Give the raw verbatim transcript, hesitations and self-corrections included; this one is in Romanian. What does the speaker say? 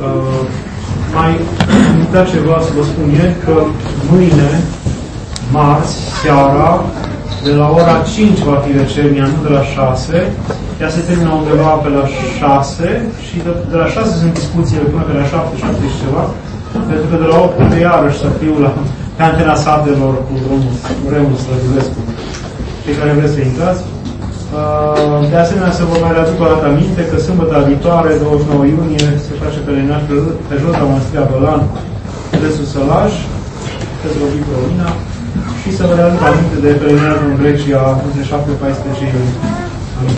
Uh, mai uitat ceva să vă spun ieri, că mâine, marți, seara, de la ora cinci va fi vecernia, nu de la șase. Ea se termină undeva pe la șase și de, de la șase sunt discuțiile până pe la șapte, șapte și ceva. Pentru că de la opt de iarăși să fiu la, pe antena satelor cu drumul, cu Remus Rădulescu. Cei care vreți să intrați. De asemenea, să vă mai readuc o dată aminte că sâmbătă viitoare, douăzeci și nouă iunie, se face pelenaj pe, pe jos la Mănăstirea Bălan, județul Sălaj, puteți vorbi pe Olina, și să vă readuc aminte de pelenajul în Grecia între șapte și paisprezece iunie.